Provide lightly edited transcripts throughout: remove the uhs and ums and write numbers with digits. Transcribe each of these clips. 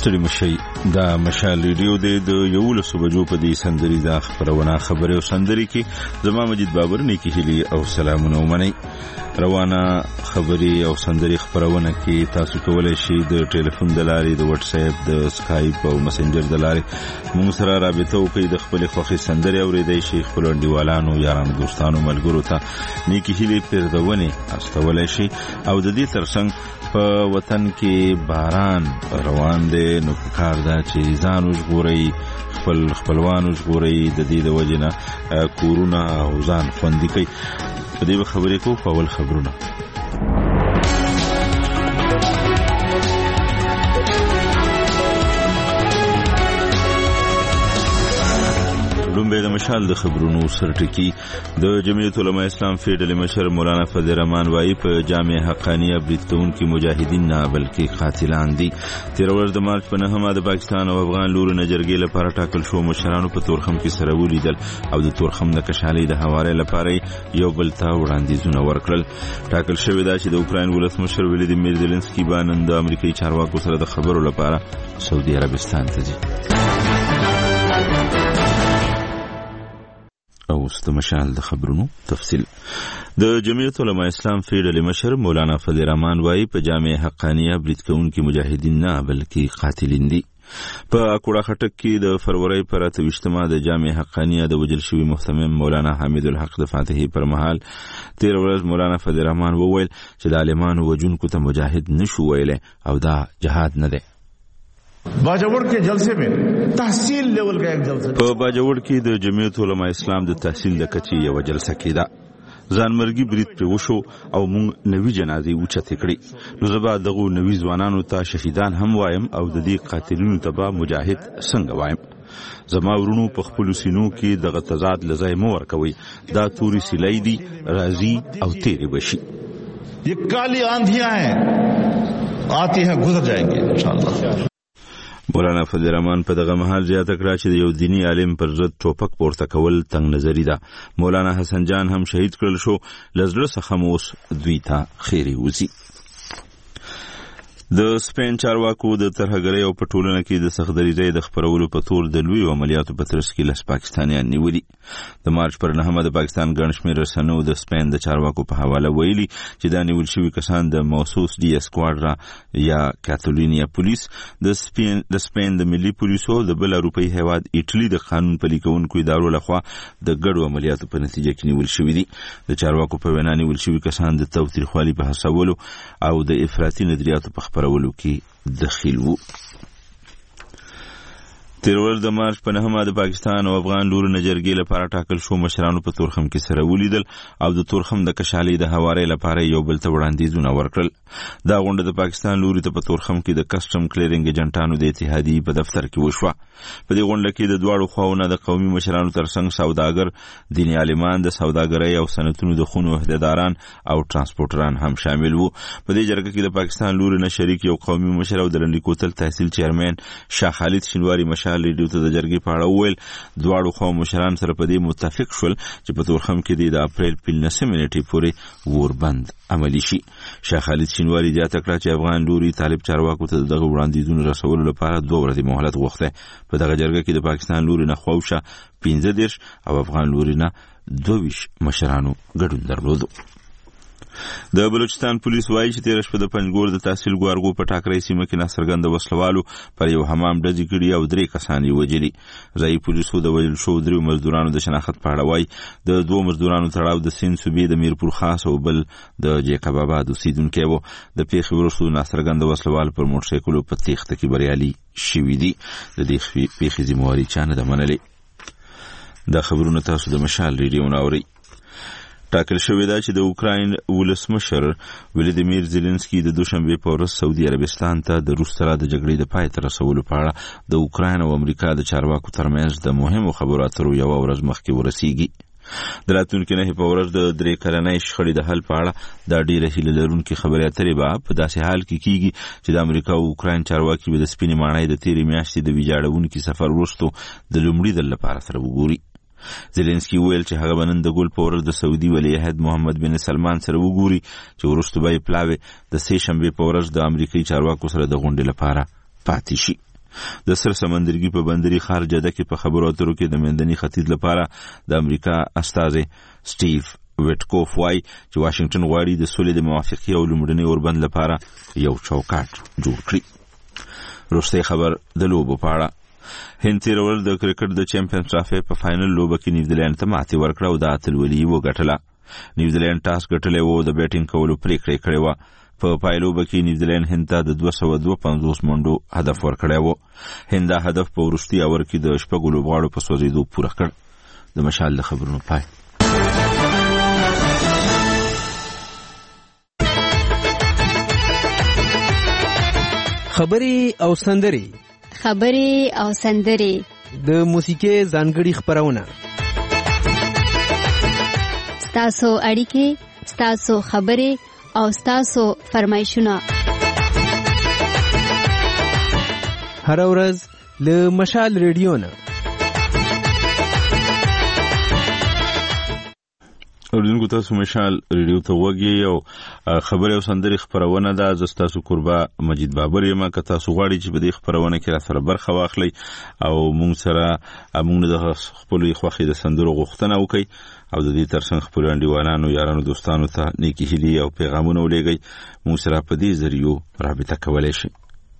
ستړي مشي دا مشال ریډیو د 11 بجو په دې سندري دا خبرونه خبره او سندري کې زما مجید بابر نیکی هلي او سلامونه ومني روانه خبري او سندري خبرونه کې تاسو کولای شئ د ټلیفون د لارې د واتس اپ د اسکایپ او مسنجر د لارې موږ سره رابطه وکړئ د خپل خوښي سندري اوریدئ شئ خپل انډیوالانو یارانو دوستانو ملګرو ته نیکی هلي پیردونه استولای شئ او د دې ترڅنګ په وطن کې باران روان دی نو کار دا چې ځان وژغورئ خپلوان وژغورئ د دې د وجنه کورونه او ځان خوندي کړئ په دې خبرې کوو په اول خبرونه لومبه د مشال د خبرونو سرټکی د جمعیت علماء اسلام فیډرل مشر مولانا فضل الرحمن وايي په جامع حقانیه بریتون کې مجاهدین نه بلکې قاتلان دي 13 ورځ د مارچ په 9 د پاکستان او افغان لوري نه جرګې لپاره ټاکل شو مشرانو په تورخم کې سره ولیدل او د تورخم د کشالۍ د حواله لپاره یو بل ته وړاندیزونه ورکړل ټاکل شوی دا چې د اوکراین ولسمشر ولادیمیر زيلنسکي باندې د امریکایي چارواکو سره د خبرو لپاره سعودي عربستان ته ځي او مشال د خبرونو تفصیل د جمعیت علماء اسلام فیډرل مشر مولانا فضل الرحمن وايي په جامع حقانیه بریتون کې مجاهدین نه بلکې قاتلین دي په اکوړه خټک کې د فروری پر 28 د جامع حقانیه د وجل شوی محتمم مولانا حمید الحق د فاتحی پر مهال 13 ورځ مولانا فضل الرحمن وویل چې د عالمانو وجونکو ته مجاهد نشو ویل او دا جهاد نه دی باجوړ کې جلسه میں تحصیل لیول کا ایک جلسه په باجوړ کې د جمعیت علماء اسلام د تحصیل د کچې یو جلسه کېده ځانمرګي برید پر وشو او مونږ نوې جنازې اوچته کړې نو زبا دغه نوې ځوانانو ته شهیدان هم وایم او د دې قاتلینو ته مجاهد څنګه وایم زما ورونو په خپل سینو کې دغه تضاد لزای مو ورکوي دا توري سلای دي راضي او تیرې بشي یہ کالی آندھیاں ہیں آتی ہیں گزر جائیں گے انشاءاللہ مولانا فضل الرحمن په دغه مهال زیاته کړه چې یو دینی عالم پر ضد ټوپک پورته کول تنگ نظری ده مولانا حسن جان هم شهید کړل شو لزړه څخه موس دوی ته خیری وزي د سپین چارواکو د ترهګرۍ او پټولنه کې د سخدریزۍ د خبرولو په تور د لوی عملیاتو په ترڅ کې لس پاکستانیان نیولي د مارچ پر 9 د پاکستان ګڼشمیر رسنیو د سپین د چارواکو په حواله ویلي چې دا نیول شوي کسان د موسوس ډي اسکواډرا یا کاتالونیا پولیس د سپین د ملي پولیسو د بل اروپאי هیواد ایټلی د قانون پلي کوونکو ادارو لخوا د ګډو عملیاتو په نتیجه کې نیول شوي دي د چارواکو په وینا نیول شوي کسان د تاوتریخوالي په حسابولو او د افراطي نظریاتو په خبرولو کې دخیل وو 13 د مارچ په 9 د پاکستان او افغان لوري نه جرګې لپاره ټاکل شو مشرانو په تورخم کې سره ولیدل او د تورخم د کشالۍ د حواله لپاره یو بل ته وړاندیزونه ورکړل دا غونډه د پاکستان لوري ته په تورخم کې د کسټم کلیرینګ ایجنټانو د اتحادیې په دفتر کې وشوه په دې غونډه کې د دواړو خواونو د قومي مشرانو ترڅنګ سوداګر دیني عالمان د سوداګرۍ او صنعتونو د خونو عہدیداران او ترانسپورټران هم شامل وو په دې جرګه کې د پاکستان لوري نه شریک یو قومي مشر او د لنډی کوتل تحصیل چیرمن شاه خالد شینواری ریډیو ته د جرګې په اړه وویل دواړو خوا مشران سره په دې متفق شول چې په تورخم کې د اپریل 15 نیټې پورې وربند عملی شي شاه خالد شینواری زیاته کړه چې افغان لوري طالب چارواکو ته دغه وړاندیزونه رسولو لپاره 2 ورځې مهلت غوښته په دغه جرګه کې د پاکستان لوري نه خواوشه 15 او افغان لوري نه 22 مشرانو ګډون درلود د بلوچستان پولیس وايي چې 13 شپه د پنځګور د تحصیل ګوارګو په ټاکرې سیمه کې ناڅرګند وسلوالو پر یو حمام ډزې کړي او 3 کسان یې وژلي ځای پولیسو د وژل شو 3 مزدورانو د شناخت په اړه وايي د 2 مزدورانو تړاو د سین صوبې د میرپور خاص او بل د جیکب آباد اوسیدونکو وو د پیښې وروسته ناڅرګند وسلوال پر موټر سایکل په تېښته کې بریالي شوي دي د دې پیښې ذمہواري چا نه ده منلې دا خبرونه تاسو د مشال ریډیو ناوري ټاکل شوی دا چې د اوکراین ولسمشر ولادیمیر زيلنسکي د دوشنبه په ورځ سعودي عربستان ته د روس سره د جګړې د پای ته رسولو په اړه د اوکراین او امریکا د چارواکو ترمنځ د مهمو خبرو اترو یو ورځ مخکې ورسیږي د راتلونکي نه په ورځ د 3 کلنۍ شخړې د حل په اړه د ډیره هیله لرونکي خبرې اترې به په داسې حال کې کیږي چې د امریکا او اوکراین چارواکي به د سپینې ماڼۍ د تیرې میاشتې د ویجاړونکي سفر وروسته د لومړي ځل لپاره سره وګوري زيلنسکي ویل چې هغه بنن د ګل پور د سعودي ولیعهد محمد بن سلمان سره وګوري چې ورسته به پلاوي د سه شنبه په ورځ د امریکایي چارواکو سره د غونډې لپاره پاتې شي د سر سمندرګي په بندري ښار جده کې په خبرو اترو کې د مندني ختیځ لپاره د امریکا استازي سټیو ویټکوف وای چې واشنگټن غواړي د سولې د موافقې او لومړني اوربند لپاره یو چوکاټ جوړ کړي. وروستی خبر د لوبو په اړه. هند تېره ورځ د کرکټ د چیمپیونز ټرافي په فاینل لوبه کې نیوزیلینډ ته ماتې ورکړه او د اتلولي وګټله. نیوزیلینډ ټاس ګټلی و او د بیټینګ کولو پریکړه کړې وه. په پایلوبه کې نیوزیلینډ هند ته د 252 منډو هدف ورکړی و. هند دا هدف په وروستي اور کې د 6 لوبغاړو په سوځېدو پوره کړ. د مشال د خبرونو پای. خبري او سندري د موسیقي ځانګړي خبرونه. ستاسو اړیکې، ستاسو خبرې او ستاسو فرمایشونه هر ورځ له مشال ریډیو نه. اوریدونکو تاسو مشال ریډیو ته وګورئ او خبري او سندري خبرونه ده. زه تاسو قربا مجید بابر یم. که تاسو غواړئ چې په دې خبرونه کې را سره برخه واخلئ او موږ سره موږ د خپل خوښي د سندرو غوښتنه وکړئ او د دې ترڅنګ خپل انډیوالانو یارانو دوستانو ته نیکی هیلې او پیغامونه ولېږئ. موږ سره په دې ذریعو رابطه کولای شئ.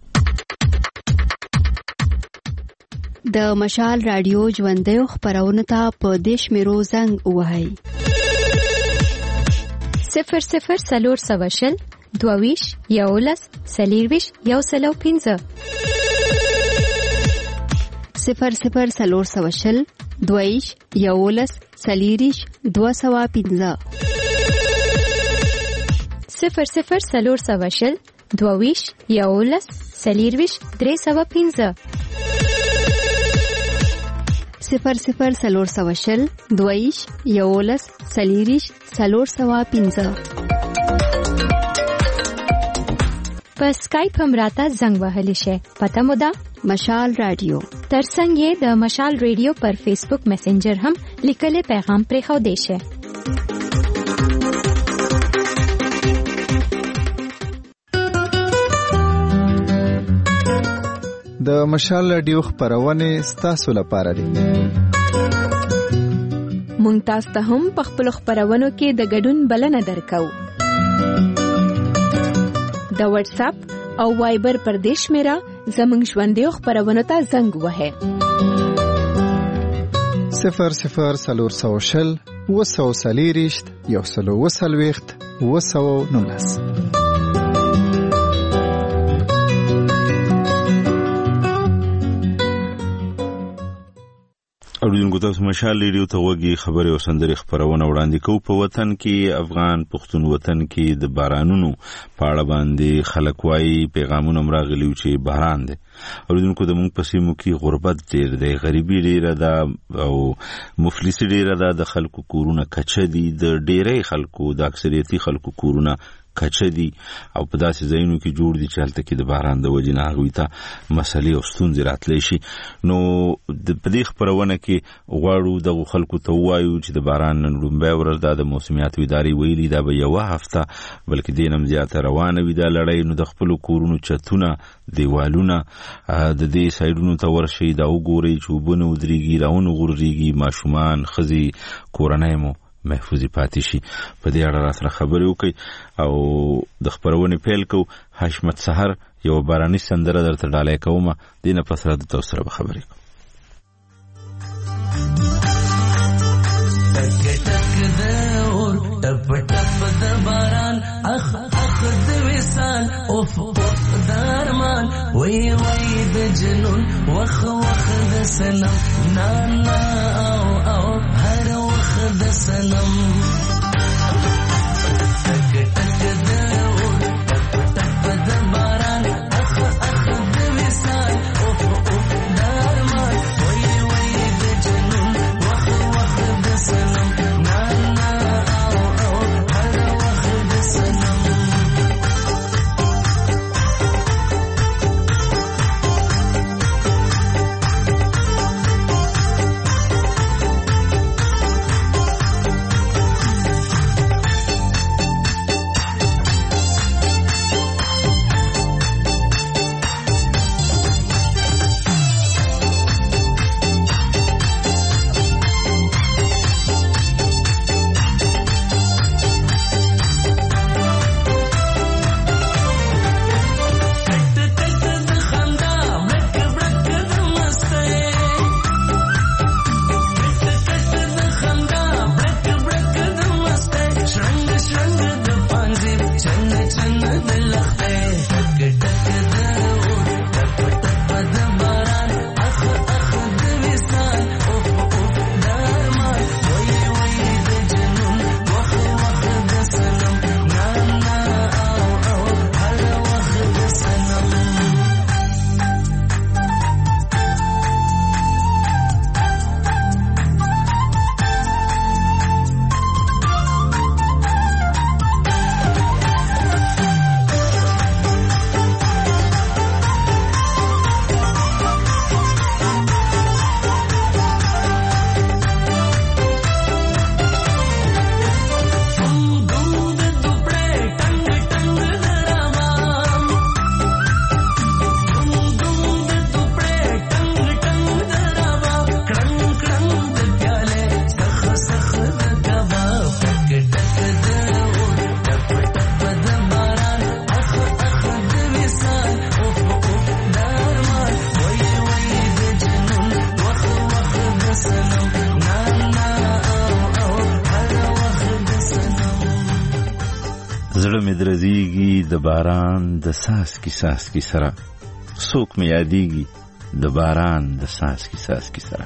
د مشال رادیو ژوندۍ خبرونه ته په دې شمیرو زنګ ووهئ: 00 22 11 40 105 00 22 11 40 205 00 22 11 40 305 00 22 11 40 305. په سکایپ هم راته زنګ وهلی شي. پته مو ده مشال رادیو. ترڅنګ یې د مشال رادیو پر فیسبوک میسنجر هم لیکلي پیغام پرې خو دی شي. د مشال رادیو خبرونه ستاسو لپاره دي. مونږ تاسو ته هم په خپل خبرونو کې د ګډون بلنه درکو. د واتس اپ او وایبر پر دیش میرا زمنګ ژوندې خبرونه ته زنګ وهه 00 240 119. اوریدونکو تاسو مشال ریډیو ته وګورئ. خبري او سندري خبرونه وړاندې کوو. په وطن کې افغان پښتون وطن کې د بارانونو په اړه باندې خلک وايي پیغامونه راغلي چې باران دی. اوریدونکو د موږ په سیمو کې غربت ډیر دی، غریبي ډیره ده او مفلسي ډیره ده. د خلکو کورونه کچه دي، د ډیری خلکو د اکثریتي خلکو کورونه کچه دي او په داسې ځایونو کې جوړ دي چې هلته کې د باران د وجې نه هغوی ته مسلې او ستونزې راتلی شي. نو په دې خپرونه کې غواړو دغو خلکو ته ووایو چې د باران نن لومبۍ ورځ ده. د موسمیاتو ادارې ویلي دا به یوه هفته بلکې دې نه هم زیاته روانه وي دا لړۍ. نو د خپلو کورونو چتونه، دیوالونه د دې سایډونو ته ورشئ، دا وګورئ چې اوبه نه ودرېږي، راونه غورځېږي، ماشومان، ښځې، کورنۍ مو محفوظي پاتې شي. په دې اړه راسره خبرې وکړئ او د خپرونې پیل کوو. حشمت سحر یو باراني سندره درته ډالۍ کومه، دې نه پس را د تاسو سره به خبرې کوم. ټپ ټپ د باران اخ اخ د وصال اوف اوف د ارمان وای وای د جنون وخ وخ د سنم نا نا او او هر وخ د سنم ټک ټک د اور ټپ ټپ د باران اخ اخ د وصال اوف اوف د ارمان وای وای د جنون وخ وخ د سنم نا نا زړه مې درزيږي د باران د ساسکي ساسکي سره څوک مې یادېږي د باران د ساسکي ساسکي سره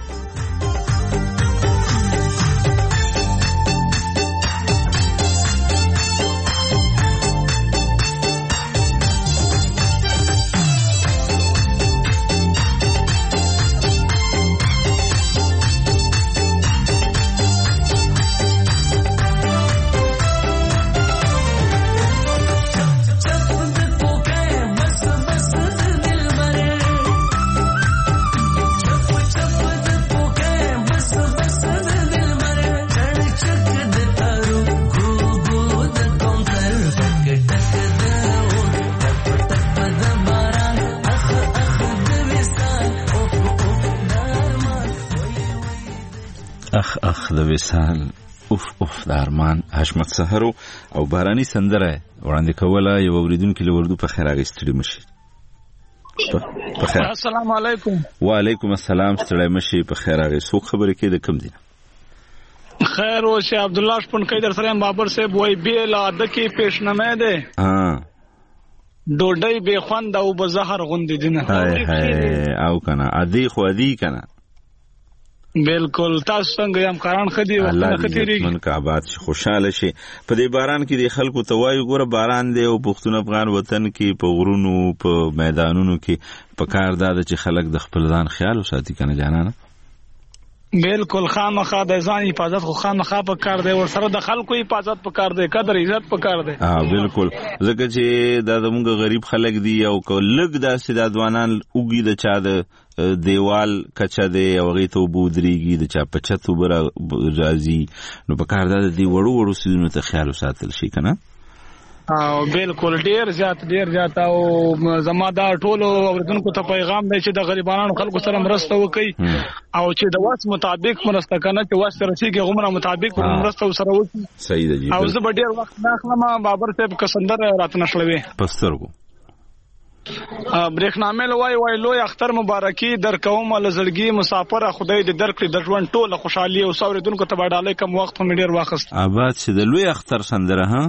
اخ د وصال اوف اوف د ارمان حشمت سحرو او باراني سندره وړاندې کوله یو اوریدونکو له وردو په خیر اغستړي مشي په خیر السلام علیکم وعلیکم السلام ستړي مشي په خیر اغه سو خبرې کې د کم دي خیر او شه عبد الله شپون کې در سره بابر صاحب وای بیل اده کې پیشنمه ده ډوډۍ به خوند او بزهر غوندې دینه او کنه ادي خو ادي کنه بالکل تاسو څنګه یم قران خدي وخت خطرېږي من کا آباد شي خوشاله شي په دې باران کې د خلکو توای ګوره باران دی او پښتون افغان وطن کې په غرونو په میدانونو کې په کار داده چې خلک د خپل ځان خیال وساتي کنه جانانه بالکل خامخا د ځان حفاظت خو خامخا په کار دی ور سره د خلکو حفاظت په کار دی قدر عزت په کار دی بالکل ځکه چې دا زموږ غریب خلک دي او لږ داسې د ځوانان اوږي د چا د دیوال کچا دی او غي ته بودريږي د چا په چتو بر راځي نو په کار دا د وړو سيزونو ته خیال وساتل شي کنه او بالکل ډیر زیات او زما دا ټولو اوردونکو ته پیغام دی چې د غریبانو خلکو سره مرسته وکړي او چې د واس مطابق مرسته کنه چې واس رسیږي غومره مطابق مرسته سره وکړي صحیح دی او زه به ډیر وخت نه اخلم بابر صاحب کسندر راتنه شلوي پسترګو برېښنامل وای لوی اختر مبارکي در کوم لزړګي مسافر خدای دې درکړي د ژوند ټوله خوشحالي او سوریدونکو ته باډاله کوم وخت هم ډیر واخست آباد چې د لوی اختر سندره ها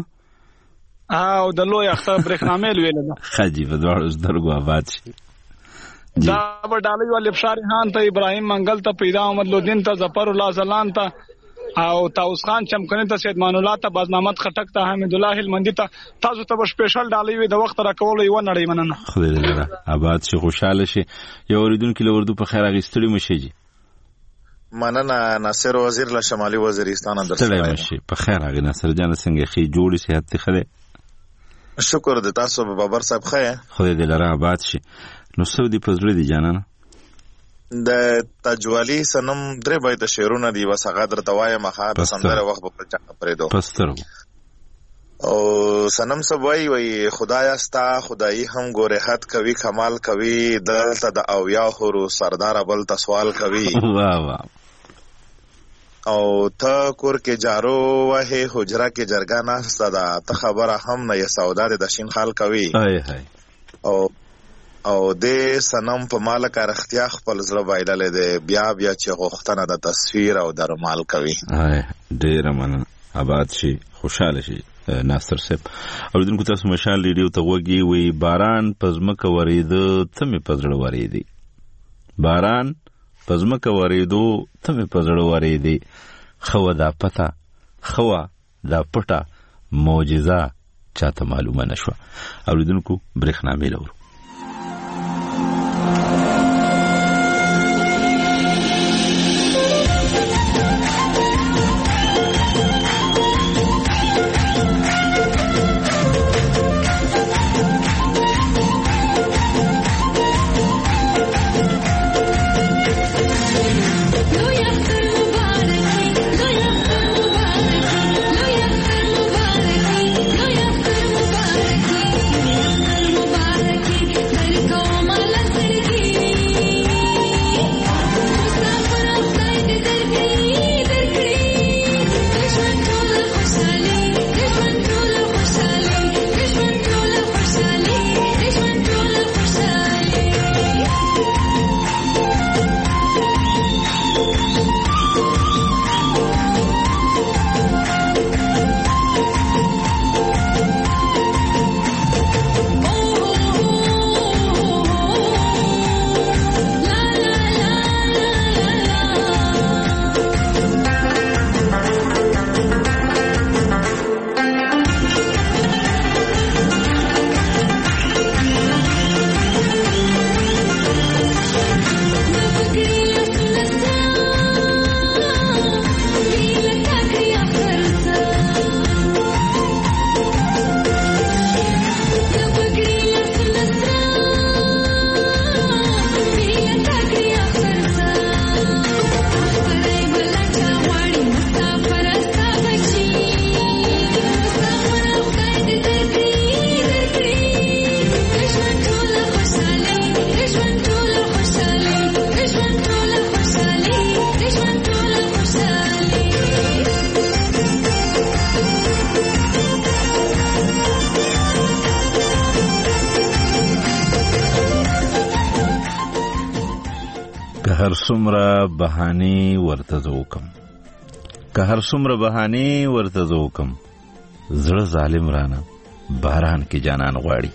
او د لوی اختر برېښنامل ویل نه خاجي په دوړو درګو آباد شي دا باډاله ول ابشار خان ته ابراهيم منګل ته پیدا احمد لودین ته ظفر الله زلان ته او تاوس خان چمکنی ته سید مان الله ته بازنامت خټک ته حمید الله المندی ته تاسو ته سپیشل ډالۍ وي د وخت را کول یو نړۍ مننه خدای دې آباد شي خوشاله شي یو اوریدونکو له وردو په خیر اغستړي مشي جی مننه ناصر وزیر له شمالي وزیرستان درسره مشي په خیر اغه ناصر جان څنګه خي جوړی صحت ته خله شکر د تاسو بابر صاحب خیر خدای دې لره آباد شي نو سعودي پزړې دي جانانه د تجوالی سنم درې بیت شعرونه دی وسغه در توای مخه د سندره وخت په چا پرېدو پسترو او سنم سبوي وي خدایا ستا خدای هم ګوره حد کوي کمال کوي دلته د اویا هورو سردار بل تسوال کوي واه واه او ته کور کې جارو وه حجره کې جرګه ناسته ده ته خبره هم نه یې سودا د شین خال کوي او د سنم په مال کار اختیار خپل زړه بایللې ده بیا چې غوښتنه د تصویر او د رومال کوي ډیر من آباد شي خوشاله شي ناصر صاحب اوریدونکو تاسو مشال ریډیو ته وګي وي باران پزمکه ورېده ته مې پزړه ورېدي باران پزمکه ورېدو ته مې پزړه ورېدي خو دا پتا خو دا پټه معجزه چاته معلومه نشوه اوریدونکو برېښنامې لورو مبارکی که هر څومره بهانې ورته زه وکم زړه ظالم رانه باران کې جانان غواړي.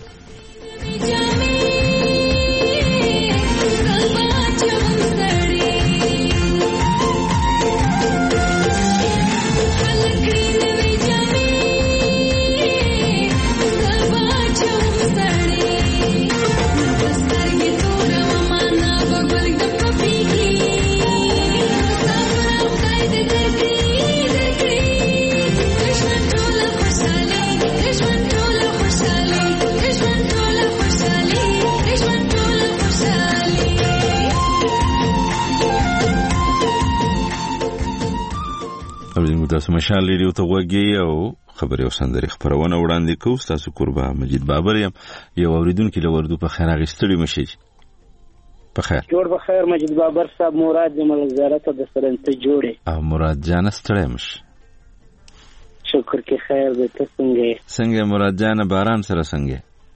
تاسو مشال ریډیو ته وګورئ او خبري او سندري خبرونه وړاندې کوو. تاسو قربا مجید بابر یم. یو اوریدونکو له وردو په خیر اغستړي مشي. په خیر جوړ په خیر مجید بابر صاحب مراد جمال زیارت د سرنته جوړه. مراد جان ستړی مش. شکر کې خیر دې ته څنګه مراد جان باران سره څنګه؟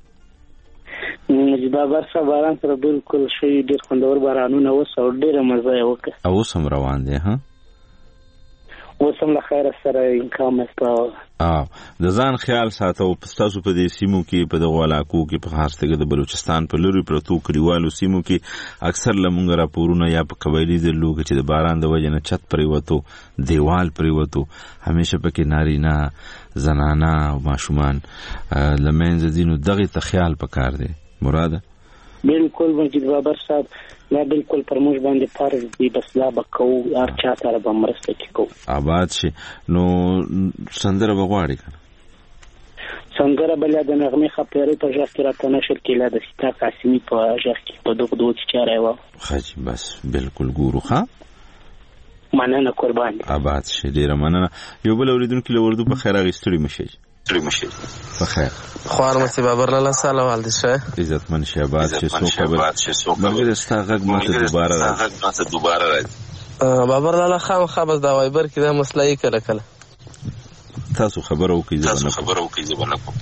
مجید بابر صاحب باران سره بالکل شي ډیر خوندور بارانونه وسو ډیره مزه یې وکړه. او سم روان دي ها؟ وسم له خیر سره انکام استاو. د ځان خیال ساتو. تاسو په دې سیمو کې په دغه علاقو کې په خاص توګه د بلوچستان په لوري پرتو کلیوالو سیمو کې اکثر لمونږ راپورونه یا په قبایلی د لوګ چې د باران د وجه نه چت پریوتو دیوال پریوتو همیشه پکې نارینه زنانه او ماشومان لمنځ دینو دغه ته خیال پکار دی. مراده بالکل مجید بابر صاحب لا بالکل پر موږ باندې فرض دی بس لا بکو هر چا سره به مرسته کوو. آباد شي نو سندره بغواړي کنه سندره بل د نغمه خپېری په ځخ کې راته نشر کې لا د ستا قاسمی په ځخ کې په دغه دوه چاره و خاص بس بالکل ګورو ښا مننه قربان. آباد شي ډیره مننه. یو بل اوریدونکو له وردو په خیر اغستړي مشي. په خیر خوار مسی بابر لاله سلام والد شه عزت من شه آباد شي سو خبر مرګ ستا غږ ماته دوباره راځي. بابر لاله خام خبر دا وایبر کې دا مسله یې کړه تاسو خبر او کې زبنه کوم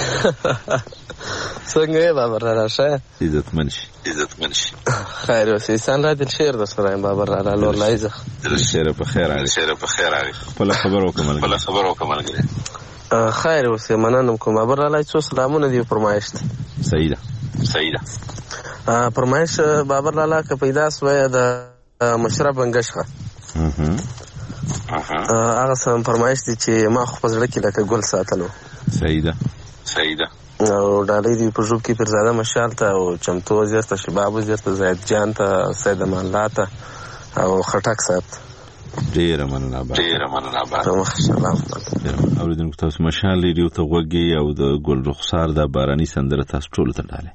څنګه بابر لاله شه عزت من شي خیر اوسې سان را دل شعر د سره بابر لاله لور لایزه شعر په خیر علي خپل خبر او کمل خیر اوسې مننه کوم بابر لاله څو سلامونه دی فرمایش صحیح ده فرمایش بابر لاله که پیدا سوې د مشرب بنگشخه هغه سم فرمایش دي چې ما خو ځړه کې لکه ګل ساتلو. صحیح ده او ډالۍ دی په ژوب کې پرزاده مشال ته او چمتو وزیر ته شباب وزیر ته زید جان ته سید امان الله ته او خټک سات ډیره مننه سلام. اوریدونکو تاسو مشال ریډیو ته وګورئ او د ګل رخسار د باراني سندره تاسو ټول ته ډاله.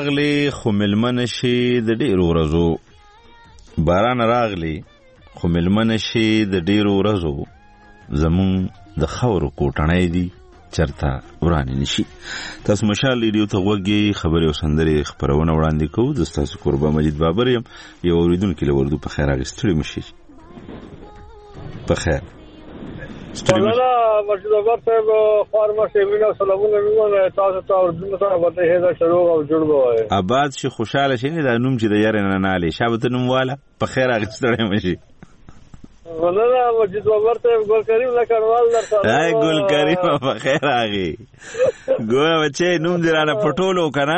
راغلی خو ملمنه شي د ډیرو ورځو باران راغلی خو ملمنه شي د ډیرو ورځو زمون د خاورو کوټنۍ دي چرته ورانه نشي. تاسو مشال ریډیو ته وګورئ، خبري او سندري خبرونه وړاندې کوو. د تاسو قربا مجید بابر يم، یو اوریدونکو له وردو په خیر راغستړي مشي. په خیر مولانا مجید بابر صاحب فارما شیمینه سلامونه میونه تاسو ته اوردونکو ته ورته هدا شروع او جوړ بوای آباد شي خوشاله شي نه د نوم چې د یار نه نه علي شابت نوم والا په خیر راغستړي مشي. مولانا مجید بابر صاحب ګل کریم لکړوال درته هاي ګل کریم په خیر راغی ګوره بچي نوم دې رانه پټولو کنه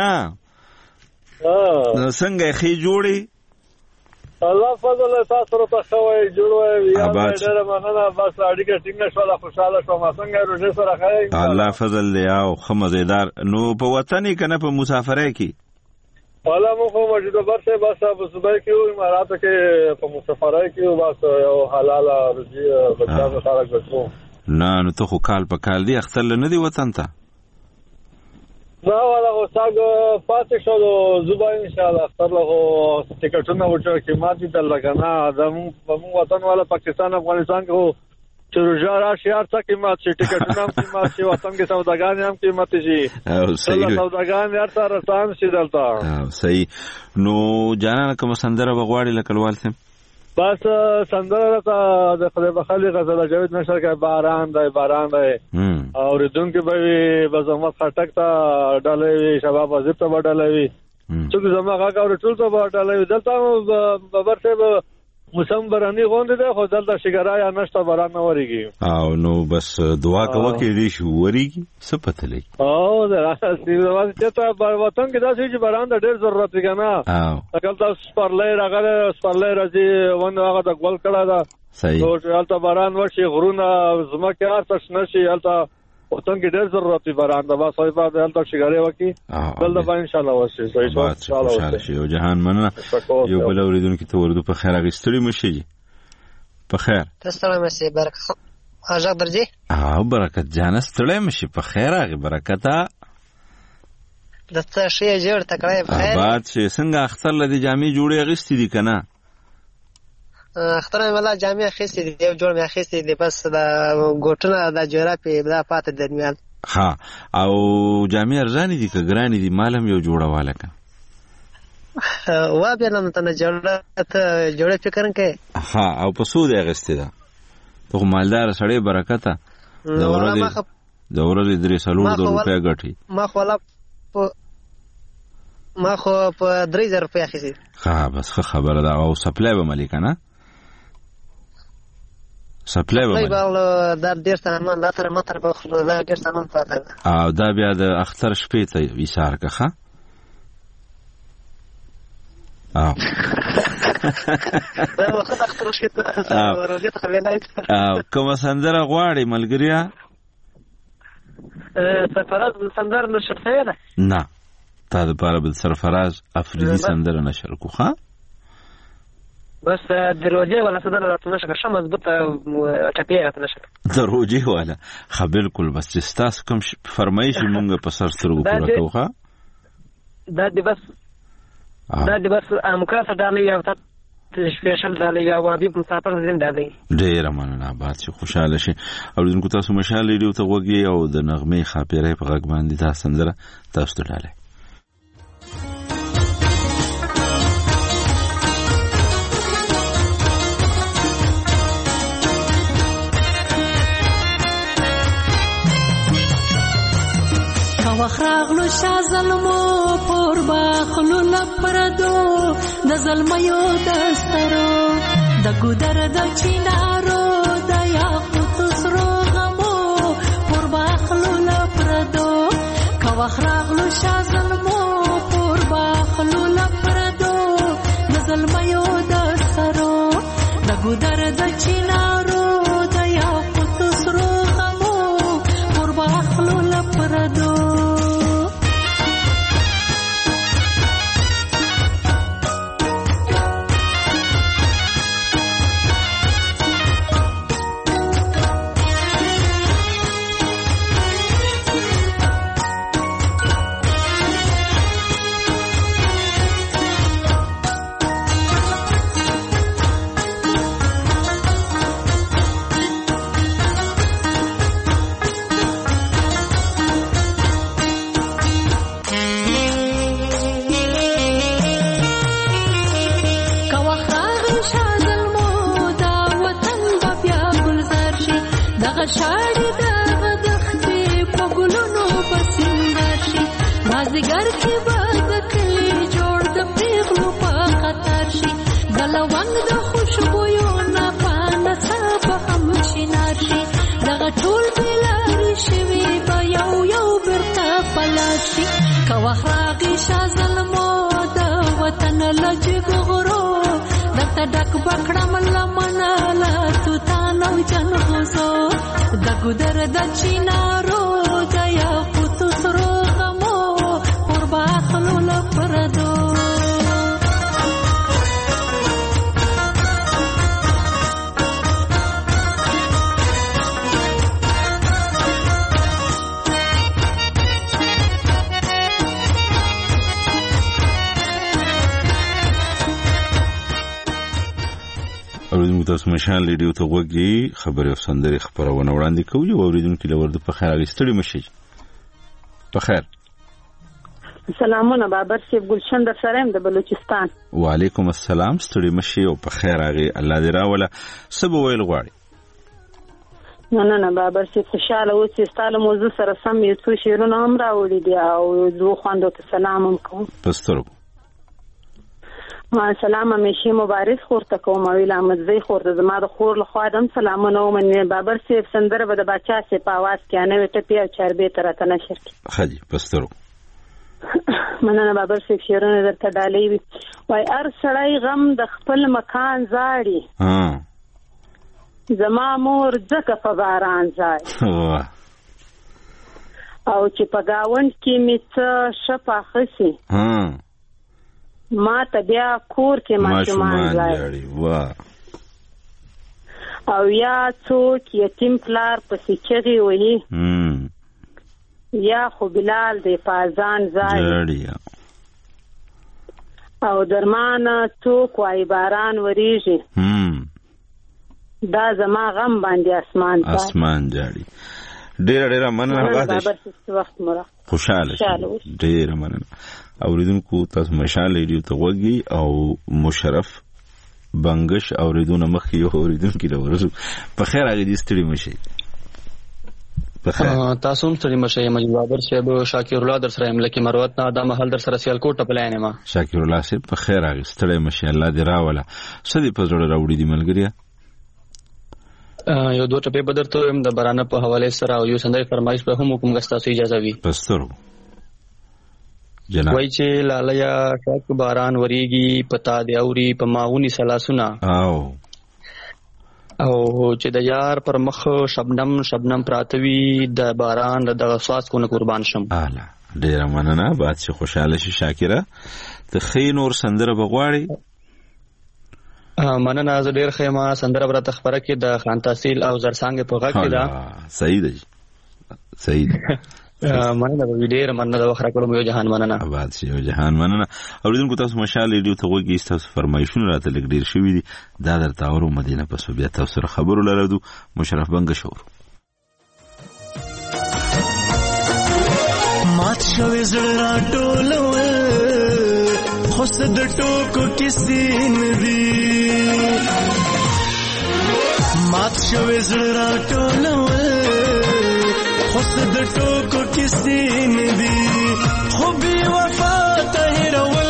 نو څنګه خې جوړي الله فضل تاسو ته خوای جوړوي یا ډېر مننه بس اړیکه ټینګه شوه خوشاله شوم څنګه روزه سره خای الله فضل دی او خمزیدار نو په وطن کنه په مسافرۍ کې والا مو خو مجید بابر صاحب بس په صوبای کې امارات کې په مسافرۍ کې بس یو حلال روزي بچا سره ګټو نه نو ته خو کال په کال دی اختر نه دی وطن ته دا والا اوساګ پاتې شو زوبا ان شاء الله اختر له ټیکټونه وچو کې ماتې تل لګنا د مو وطن والا پاکستان افغانستان کې چې روزه راشي هر څه کې مات شي ټیکټونه هم کې مات شي وطن کې سوداګان هم کې مات شي او صحیح سوداګان هر څه رسان شي دلته او صحیح نو جانانه کوم سندره بغواړي لکلوال سم بس سندره ته د خدای بخالي غزل جاوید نشر کې باران دی او ردونکو به زموږ خټک ته ډالې شباب وظیف ته ډالې چې زموږ هغه ټول ته ډالې دلته بابر صاحب موسم برانی غوند ده خو دلته شګرا یا نشته باران نه وریږي او نو بس دعا کوه کې دې شو وریږي څه پته لګي او دراسي واځي ته وطن کې داسې چې باران د ډېر ضرورت دی کنه او اګل تاسو پرلې راځي ونه هغه د ګول کړه دا صحیح نو چې باران وشي غرونه زمکه ارتش نشي البته وطن کې ډېر ضرورت دی باران د باسوي په دلته شګرې وکي دلته به ان شاء الله وشي صحیح ان شاء الله یو جهان مننه یو بل اوریدونکو ته ورته په خیر غستړي مشي په خیر تاسو مې برکت حاجت درځي او برکت جان ستړی مشي په خیر هغه برکت د څه شي جوړ تکړه په خیر بعد چې څنګه اختر لدی جامې جوړې غستې دي کنه اختر مله جامع خسته دی جوړ مې خسته دی بس دا ګوټونه دا جورا په دا پات درمیان ها او جامع ارزانی دي کګرانی دي مالم یو جوړواله کا وا بیا نن ته جوړه فکر کې ها او په سود اغسته ده ته مالدار سړی برکت د ورځې درې سلور د روپیا ګټي ما خو په 3000 روپیا خسته ها بس خبره ده او سپلای به ملک نه سپلای به دا ډیر سامان دا تر متر په خو دا ډیر سامان پاتې او دا بیا د اختر شپې ته ویسار کخه او دا وخت اختر شپې ته ورځې ته ویلای او کوم سندره غواړي ملګریا سفرات سندره نشته ده نه تا د پاره بل سرفراز افریدي سندره نشر کوخه بس دروځي ولا سندره راته نشکه شمس بته ټپی راته نشکه دروځي ولا خه بالکل بس چې تاسو کوم فرمایش مونږ په سر سترګو پوره کوخه دا دی بس امکاسه ډالې یو ته سپیشل ډالې یو وابي مسافر زین ډالې ډیر مننه باد چې خوشاله شي او دغه تاسو مشال ریډیو ته وګورئ او د نغمه خاپیره په غږ باندې تاسو سندره تاسو ته ډالې وخراغلو شا ظلمو پور باخلو لپردو د ظلمیو دسترو د ګودر د چینارو د یاقوت سرو غمو پور باخلو لپردو کا وخراغلو شا ظلمو پور باخلو لپردو د ظلمیو دسترو د ګودر د چینارو د یاقوت سرو غمو پور باخلو لپردو دغه شاړې دغه دښتې په ګلونو به سینګار شي مازدیګر کې به د کلي جوړ د پیغلو په خطر شي د لونګ د خوشبویو نه پانه څه به هم شینار شي دغه ټول بېلارې شوي به یو یو بیرته پلار شي که وخت راغی شاه زلمو د وطن له جګو غرو درته ډک به کړم لمنه له توتان او جنغوزو د ګودر د چینارو د یاقوتو سرو غمو اور به اخلو له پردو اوریدونکو تاسو مشال ریډیو ته غوږی خبري او سندري خبرونه وړاندې کوي او اوریدونکو له ورده په خیر غستړي مشي په خیر سلامونه بابر شیف گلشن در سرم د بلوچستان وعلیکم السلام ستړي مشي او په خیر راغي الله دې راوله سبا ویل غواړي نه بابر شیف خوشاله اوسې ستاله موضوع سره سم یو څو شیرونه هم راوړي دي او زه خواندو ته سلام هم کوم پسترو سلام همیشه مبارک خورته کوم ویل احمد زی خورته زما د خور له خوا دم سلامونه ومنه بابر سیف سندره به د بچا سي په आवाज کې نه وټه پیا چربه تر ته نشر کی خدي پسترو مننه بابر سیف شیرونه درته ډالې وي وای ار سړی غم د خپل مکان زاړي زما مور ځکه په باران ځای او چې په گاوند کې می څه شپه خسي ما ته بیا کور کې ماشومان لري او یا څوک یتیم پلار پسې چغې وهي یا خو بلال دی پازان ځای او درمانه څوک وای باران وریږي دا زما غم باندې اسمان جاړي ډېر مننه خوشاله ډېر مننه اوریدونکو تاسو مشال ریډیو ته وګي او مشرف بنگش اوریدونه مخ یو اوریدونکو له ورسو په خیر هغه دې ستړي مشي په خیر تاسو هم ستړي مشي مجید بابر صاحب شاکر الله در سره ملکی مروت نه د محل در سره سیال کوټه پلاینه ما شاکر الله صاحب په خیر هغه ستړي مشي الله دې راوله سدي په زړه راوړي دي ملګریا یو دوه ټپه بدرته هم د باران په حواله سره او یو سندري فرمایش په هم حکم غستا سي اجازه وي پسترو جناب وای چې لالیا شک باران وریږي پتا دی اوري په ماونی سلاسونه او چې د یار پر مخ شبنم پراتوي د باران د غسواس کو نه قربان شم اعلی ډیر مننه بادشاہ خوشاله شي شاکره ته خې نور سندره بغواړي مننه زه ډیر خیمه سندره برته خبره کې د خان تحصیل او زرسانګ په غږ کې دا صحیح دی صحیح مننه به ډیر مننه د وخره کولم یو جهان مننه آباد شي یو جهان مننه اوریدونکو تاسو مشال ریډیو ته وګورئ تاسو فرمایشونه راته لګ ډیر شوی دي دا درته اورو مدینه پس بیا تاسو سره خبرو لرو مشرف بنګ شور مات شوی زړه راټولول خوست د ټوکو کیسې ندي مات شوی زړه راټولول خوست د ټوکو کیسې ندي خو بې وفا ته هېرول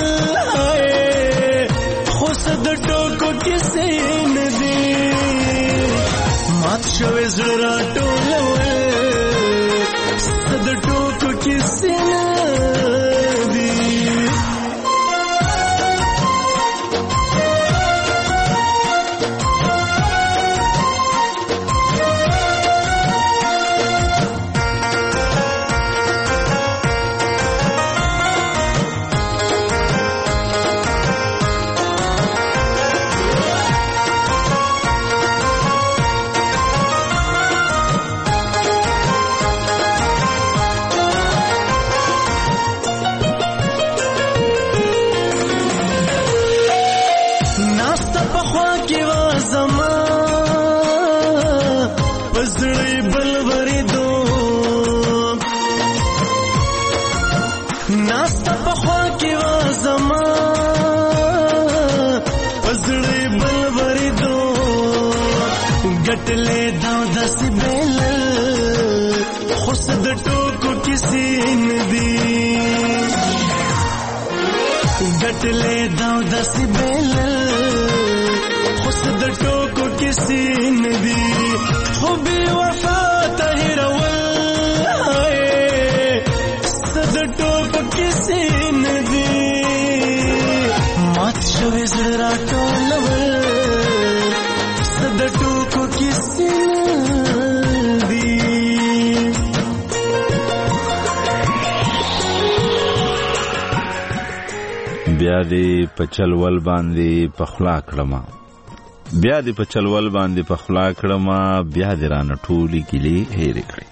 خوست د ټوکو کیسې ندي مات شوی زړه راټولول خوست د ټوکو کیسې ندي ګټلې دا داسې بیلل خو څه د ټوکو کیسې نه دي ګټلې دا داسې بیلل خو څه د ټوکو کیسې نه دي خو بې وفا ته هېرول څه د ټوکو کیسې نه دي مات شوی زړه راټولول څه د ټوکو کیسې نه دي بیا دې په چلول باندې پخلا کړما بیا دې په چلول باندې پخلا کړما بیا دې رانه ټولې ګیلې هېرې کړې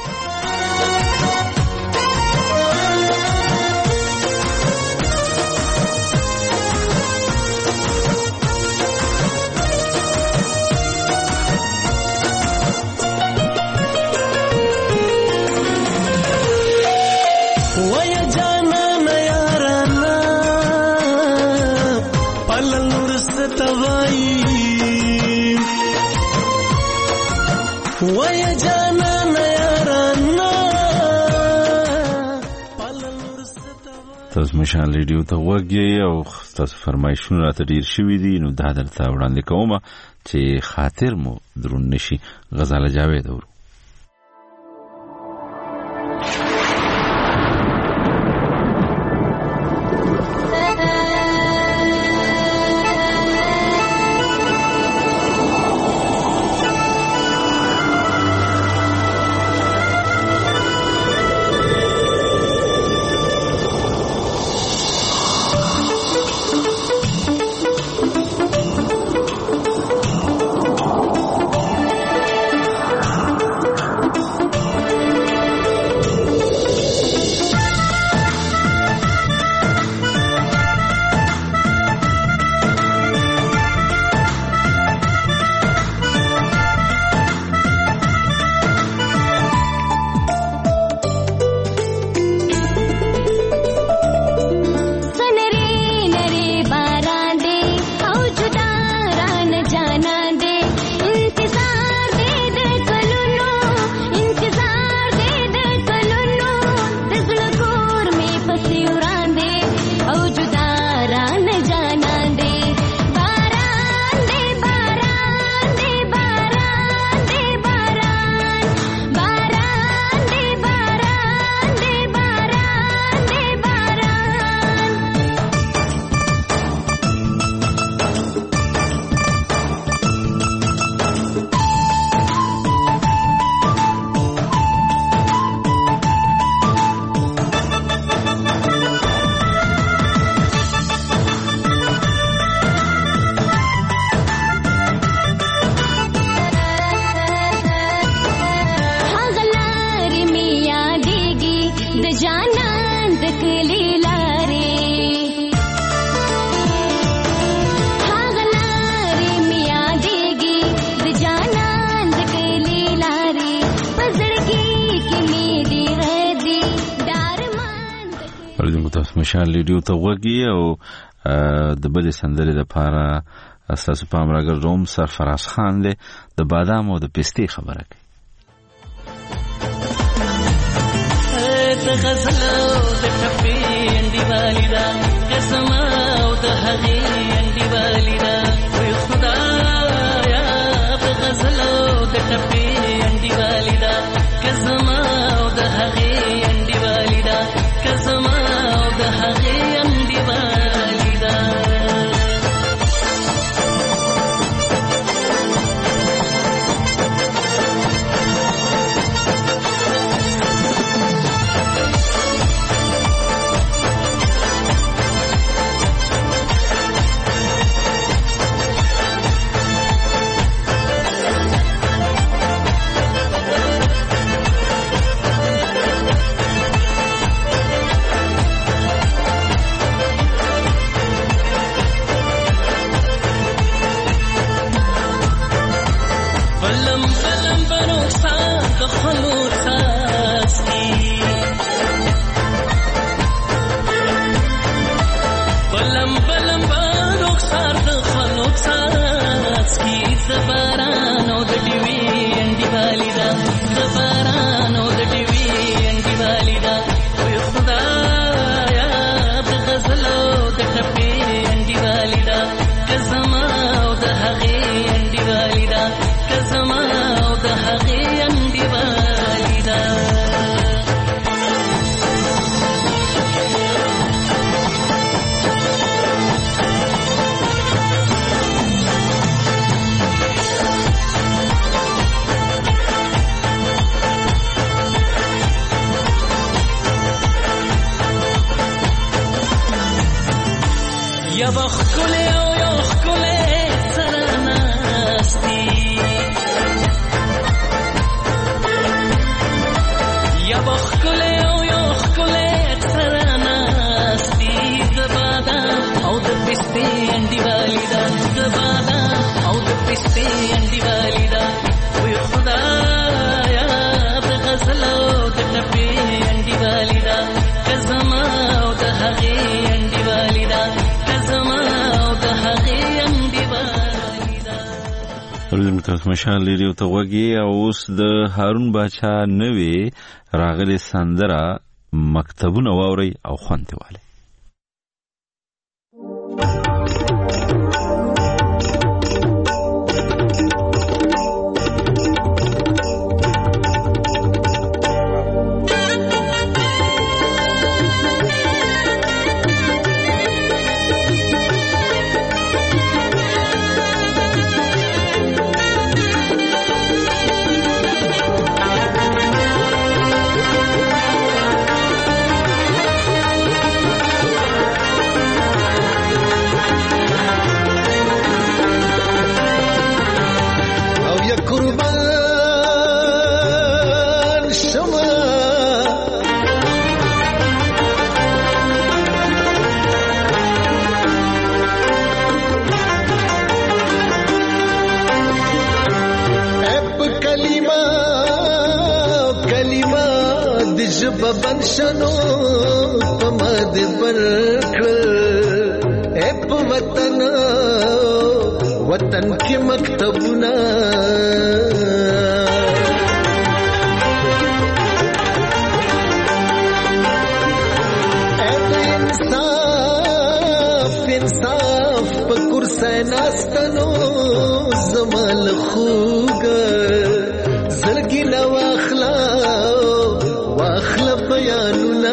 تاسو مشال ریډیو ته وګورئ او تاسو فرمایشونه راته ډیر شوي دي نو دا درته وړاندې کوم چې خاطر مو درون نشي غزاله جاوید اورو مشال ریډیو ته وګورئ او د بلې سندرې لپاره ستاسو پام راګرځوم سرفراز خان دی د بادام او د پستې خبره کوي د غزل او د ټپې انډیوالي ده قسم او د هغې انډیوالي ده وای خدایا د غزل او د ټپې انډیوالي ده قسم او د هغې انډیوالي ده قسم د هغې انډیوالي ده بلم بلم بارو رخسار د خلوت ساس کی زباران او د ډیوی انډی والیدا زباران او د ډیوی انډی والیدا وي خدایا د غزل او د ټپی انډی والیدا کزما او د هغه انډی والیدا کزما او د هغه انډی والیدا یا بخکله او یا خکله سرناستی یا بخکله او یا خکله سرناستی دبادا او د پستی انډی والیدا دبادا او د پستی انډی والیدا وي خدایا د غزل او د ټپی انډی والیدا کزما او د هغه انډی والیدا تاسو مشال لري او ته وګي او اوس د هارون باچا نوې راغلي سندره مکتبونه واوري او خوانته والي بنشنو پمد برکل اپ وطن کی مکتبنا انصاف پکر سیناستنو زمال خوگ زلگی نواخلا بیانونا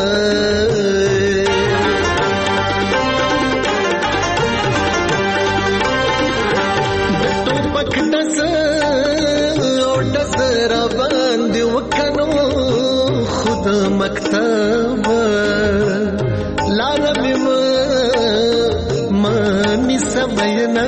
ټوپک دس او دس را باندې وکنو خود مکتب لاره ما سبینا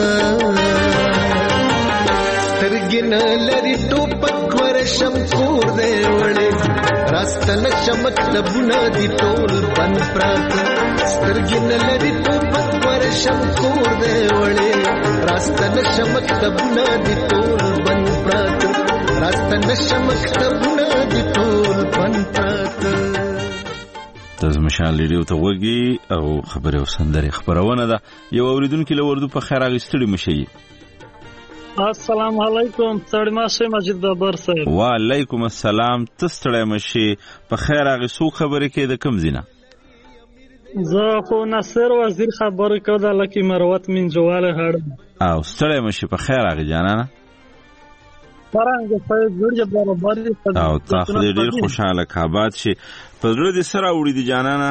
سترګن لري ټوپک ورشم کور دی وړي راستنه چمک لبونه دی ټول بن پرات سترګن لري ټوپک ورشم کور دی وړي راستنه چمک لبونه دی ټول بن پرات راستنه چمک لبونه دی ټول بن پرات تاسو مشال لري او ته وګي او خبره وسندري خبرونه ده یو اوریدونکو له وردو په خیر اغستړي مشي السلام علیکم سړماشه مجید بابر صاحب وعلیکم السلام تستړی مشي په خیر اغسو خبره کې د کم زینه زه خو ناصر وزیر خبره کوله لکه مروت من جواله هړ او ستړی مشي په خیر اغه جانانه څنګه په ګرځي برابر او تاسو ډیر خوشاله کابات شي په زړه دې سره وړي دي جانانه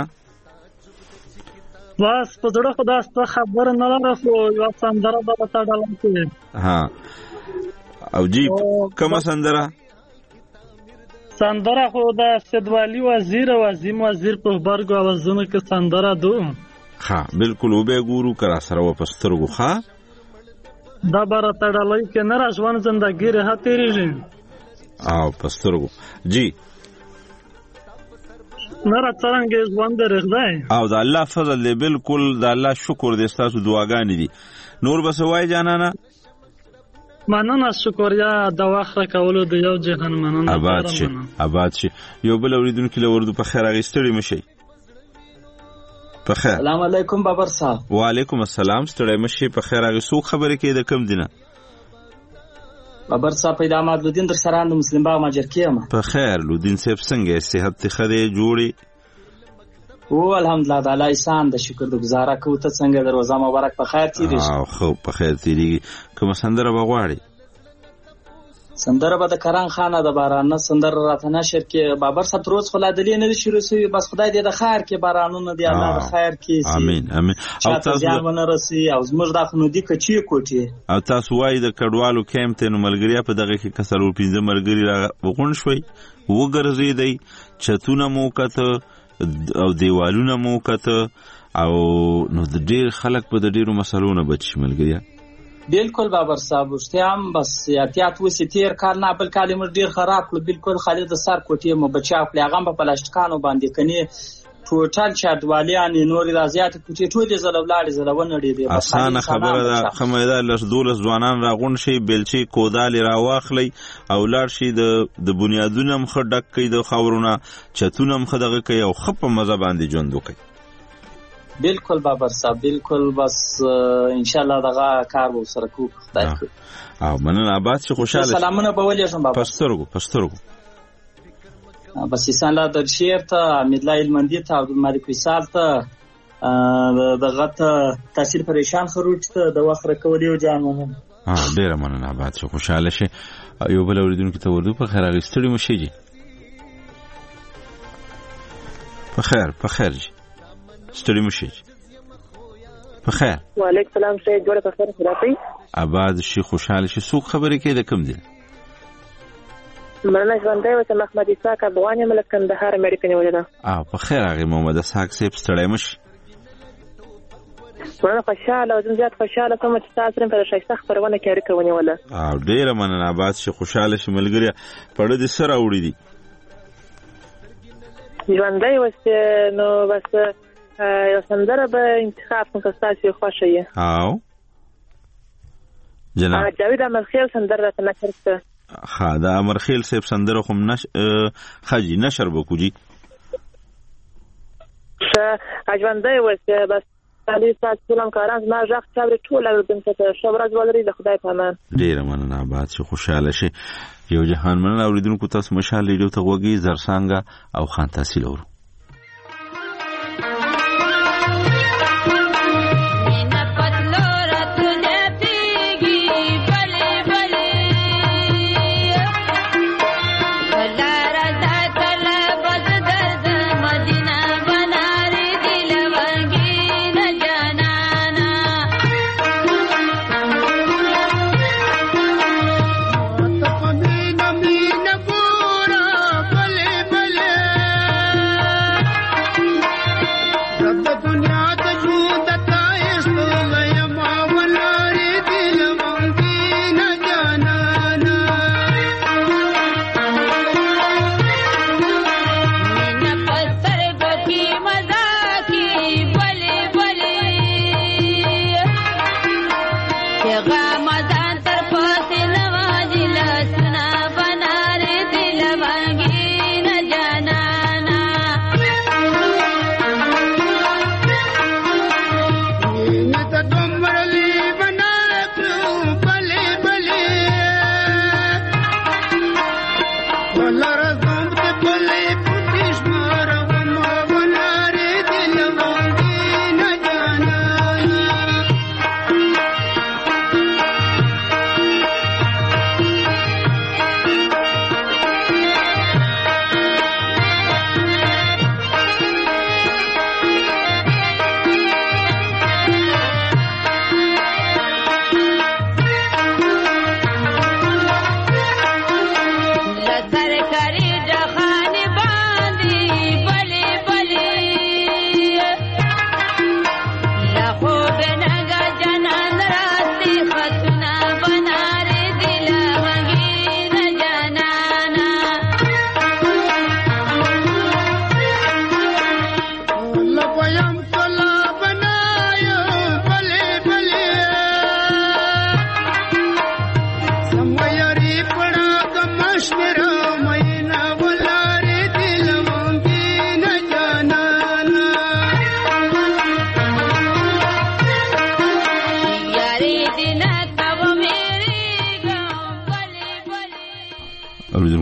بس په زړه خدا ست خبر نه لره خو یو سندره به تاړل کې ها او جی کومه سندره خو د سیدوالی وزیر او عظیم وزیر په برګو اوازونه کې سندره دو ها بالکل وبه ګورو کرا سره و پسترګو ها دا بار تاړل کې نه راځوان زندګی راه تیریږي او پسترګو جی نره څنګه ژوند درغلای او د الله فضل دی بالکل د الله شکر دې تاسو دعاګانې دي نور بس وای جانانه مننه شکریا د واخره کولو د یو جهان مننه آباد شي یو بل اوریدونکو له وردو په خیر اغستړي مشي په خیر. السلام علیکم بابر صاحب. وعلیکم السلام. ستړی مشي. په خیر. هغه څوک خبرې کوي د کوم دینه؟ بابر صاحب پیدا آمد لودین در سران د مسلم باغ ماجرکی ام. په خیر. لودین صاحب څنګه صحت ته خدای جوړي؟ او الحمدلله د الله احسان د شکر د گزاره کو. ته څنګه د روزه مبارک په خیر تیریږي؟ او خو په خیر تیریږي. کوم سندره بغواړي؟ سندره به د کران خانه د باران سندره راته نشر کې. بابر صاحب روز خلا دلی نه شروع شي. بس خدای دې د خیر کې بارانونه دی الله د خیر کې. امين امين. او تاسو ځان رسي او زموږ د خنو دي کچي کوټي. او تاسو وای د کډوالو کیمپ ته نو ملګری په دغه کې کسرو 15 ملګری را وغون شوي وګرځي دی چتونه مو کته او دیوالونه مو کته او نو د ډیر خلک په د ډیرو مسلو نه بچ ملګری. بالکل بابر صاحب اشتیام بس احتیاط وسی تیر کال نه بل کال مر ډیر خراب کړ. بالکل خالد د سر کوټې مو بچا خپل هغه په پلاستیکانو باندې کني ټوټل چادوالیان نور د زیات کوټې ټولې زلولاړي زلونه ډېری. اسانه خبره ده. خمایدا لس دولس ځوانان راغون شي بلچي کودال را واخلي او لاړ شي د بنیادونو مخ ډک کړي د خاورونه چتونه مخ دغه کوي او خپ مزه باندې ژوند وکړي. بالکل بابر صاحب بالکل. بس ان شاء الله دغه کار به سره کوو خدای کوي. او مننه آباد شي خوشاله. سلامونه به ولېږم بابا. پسترګو بس انسان لا در شیر ته امیدلا علمندی ته عبدالمالک وصال ته دغه ته تاثیر پریشان خروج ته د وخت رکولې او جانونه. ډیره مننه آباد شي خوشاله شي. یو بل اوریدونکو ته ورده په خیر اغستړي مشي جی. په خیر جی ستړي مشي. په خیر. وعلیکم السلام. سید جوړه په خیر خدای. آباد شي خوشاله شي. څوک خبرې کوي د کوم دي؟ مرنه ژوندۍ وته محمد اسحاق افغاني ملک کندهار امریکا نیولې ده. په خیر هغه محمد اسحاق صاحب ستړي مشي. مرنه خوشاله او زیات خوشاله کوم چې تاسو په شایسته خبرونه کې اړیکه ونیوله. ډیره مننه آباد شي خوشاله شي ملګری. پړه دې سره وړي دي ژوندۍ وسه نو بس یو سندره به انتخاب کوم تاسو خوښه یې. او جناب جاوید امرخیل سندره ته نشر کړه. دا امرخیل صاحب سندره خو خجی نشر بکوجی. ژوندۍ وسه بس تعالی تاسو سلام کاران ما ځخ چاوري ټول اردن ته شبرز ولري د خدای په امان. ډیره مننه آباد شي خوشاله شي. یو جهان مننه اوریدونکو تاسو مشال لیدو ته وګي زرسانګه او خان تحصیل اورو.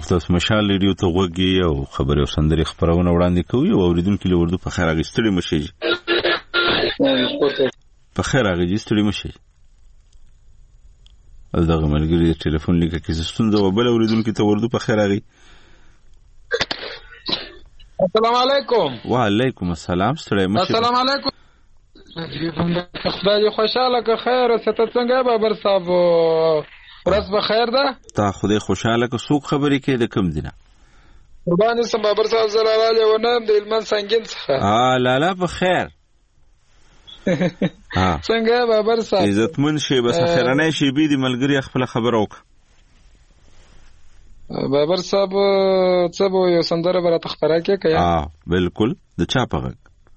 تاسو مشال ریډیو ته غوږی او خبري او سندري خبرونه وړاندې کوي او اوریدونکو له اردو په خیر اغستړي مشي په خیر اغستړي مشي دغه ملګری ټلیفون لیکه کې ستونزه وبل اوریدونکو ته اردو په خیر اغي السلام علیکم. وعلیکم السلام. ستړي مشي. السلام علیکم. خدای خوشاله که خیر ست څنګه بابر صاحب ورځ به خیر ده. تا خدای خوشاله که څوک خبرې کوي د کوم دینه قربان سم بابر صاحب زلاله و نه د علم سنگین څخه لالا په خیر څنګه بابر صاحب عزتمن شي بس خیرانه شي بي د ملګری خپل خبر اوک بابر صاحب څه به یو سندره برات خبره کې کیا بالکل د چا پغک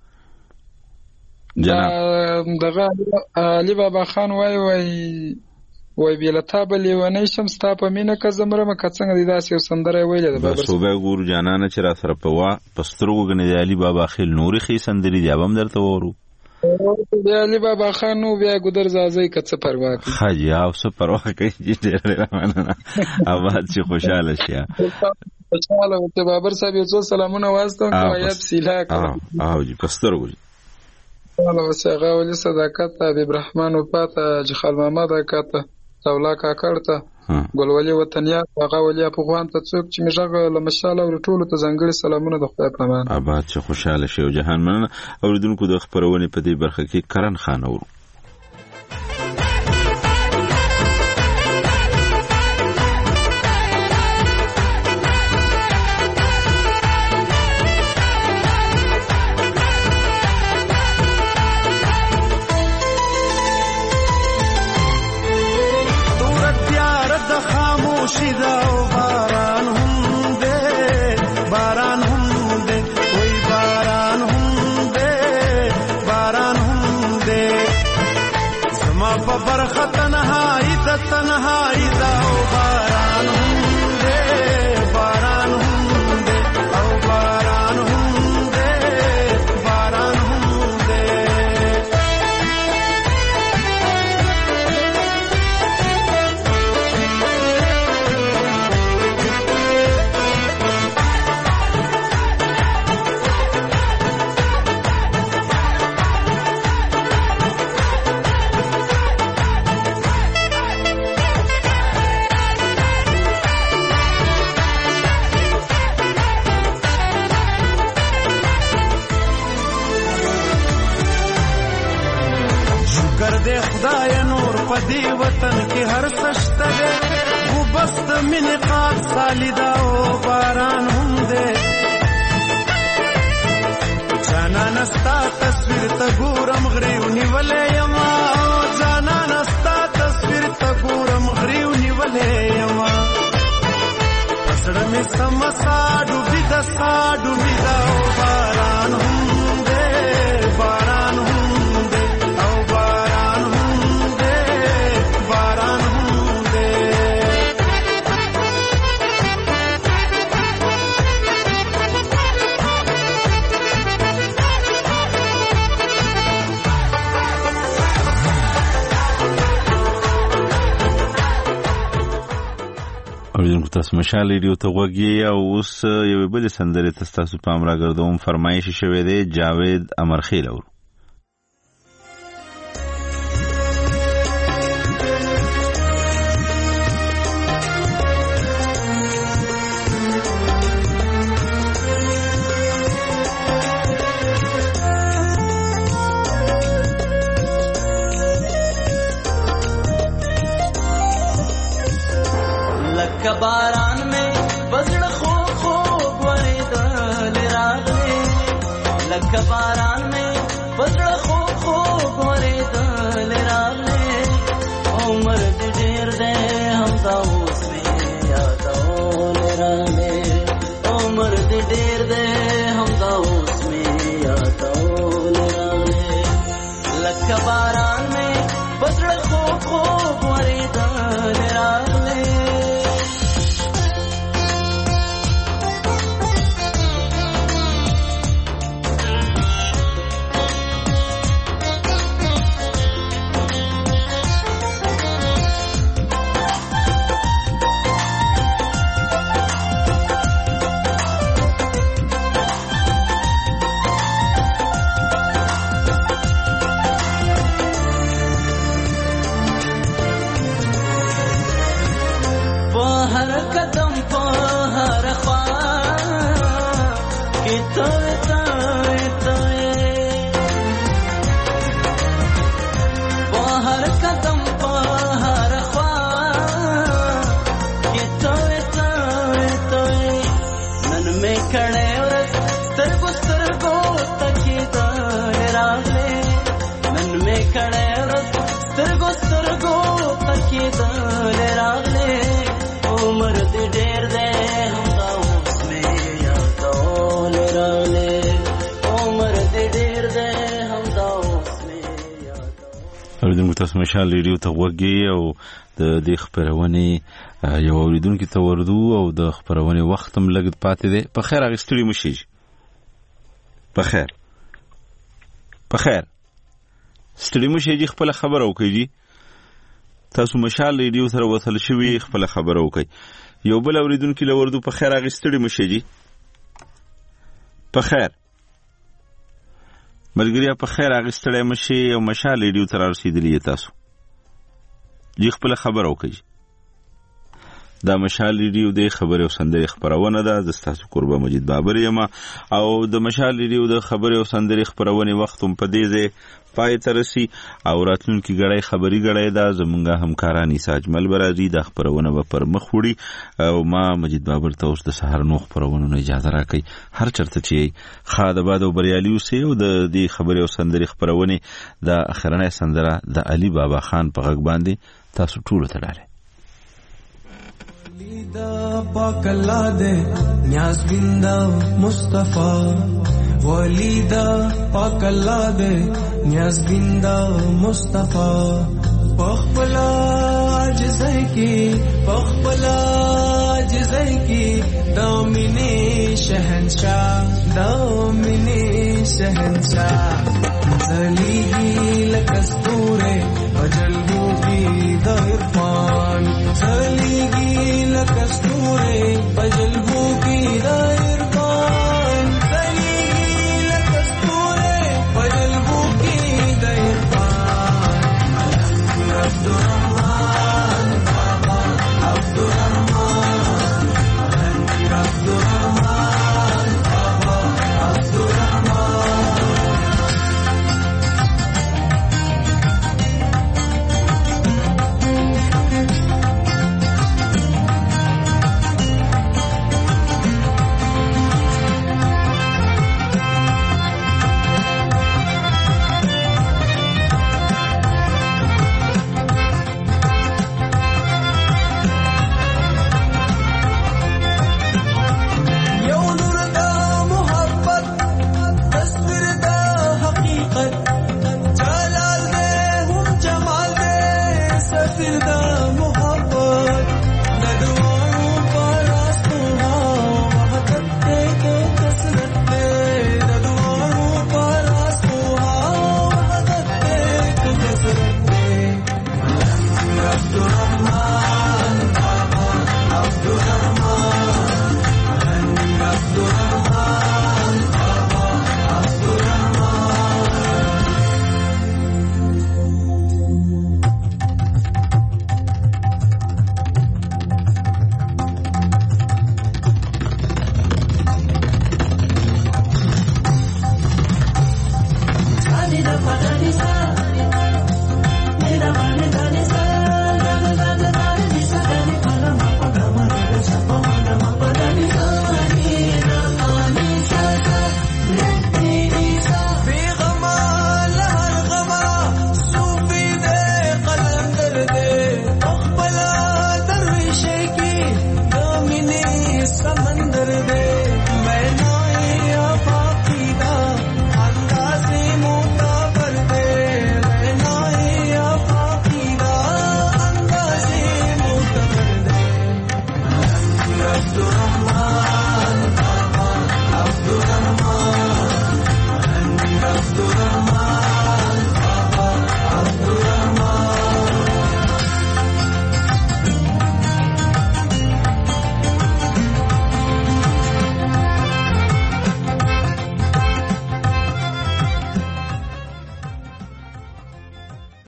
دغه علي بابا خان وای بیلتا بلی ونی شم ستا په مینه که زمره مکه څنګه دی داسې سندره ویلې ده بابر صوبه ګور جانانه چې را سره په پسترو غنې دی علي بابا خیل نوري خي سندري دی هم درته ورو دی علي بابا خان نو بیا ګدر زازي کڅ پروا کوي حاجی او څه پروا کوي چې ډېر مننه اواز چې خوشاله شي خوشاله ته بابر صاحب یو سلامونه واسطه کوي سیلا او جی پسترو الله وسغه ولي صداقت ابي الرحمن او پاته جخال محمد کاته تولا کا کړته ګلولي وطنیا هغه ولي په خوان ته څوک چې مشغه لمشاله او ټولو ته ځنګړي سلامونه د خدای په امان آباد چې خوشاله شي او جهان مننه اوریدونکو د خبرونه په دې برخه کې کرن خان اورو تاسو مشال ریډیو ته غوږی او اوس یو بل سندره تاسو پام راګردوم فرمایش شوه دی جاوید امرخیل اور बारान में बजड़ खो खो गोरेदल रागले लख बारान में बजड़ खो खो गोरेदल रागले उमर ढेर दे हम दाऊस में यादों रागले उमर ढेर दे हम दाऊस में यादों रागले लख बारान में बजड़ खो खो गोरेदल रागले کړه سترګو سترګو پکې دل راغله عمر دې ډېر دې هم دا اوس مې یادول راغله عمر دې ډېر دې هم دا اوس مې یادول. اوریدونکو تاسو مشال ریډیو ته وګورئ او د دې خبرونه یو اوریدونکو ته وردو او د خبرونه وخت هم لګ پاتې دی. په خیر اغستړي مشي په خیر ستړي مشي خپل خبر او کوي تاسو مشال ریډیو سره وصل شوي خپل خبر او کوي یو بل اوریدونکو له وردو په خیر اغستړي مشي په خیر ملګری په خیر اغستړي مشي او مشال ریډیو تر رسیدلی تاسو خپل خبر او کوي دا مشال ریډیو د خبرو سندري خبرونه ده. د تاسو قربا مجید بابر یم او د مشال ریډیو د خبرو سندري خبرونه وخت هم په دې ځای پای ته رسي او راتلونکي غړې خبري غړې ده زمونږه همکاران ایساجمل برازي د خبرونه پر مخ وړي او ما مجید بابر ته اوس د سحر نو خبرونه اجازه راکړي هر چرته چې خاده باد او بریالي اوسې او د دې خبرو سندري خبرونه د اخرنه سندره د علي بابا خان په غږ باندې تاسو ټول ته لاله دا پاک الله دې نیاز بندا مصطفی ولیدا پاک الله دې نیاز بندا مصطفی پخپلا جزای کی پخپلا جزای کی دامنی شهنشاه زلیگی لکستوره اجلبو کی دا عرفان زلیگی لکستوره اجلبو کی دا عرفان زلیگی لکستوره اجلبو کی دا عرفان عبدالرحمن بابا عبدالرحمن عبدالرحمن بابا عبدالرحمن Silda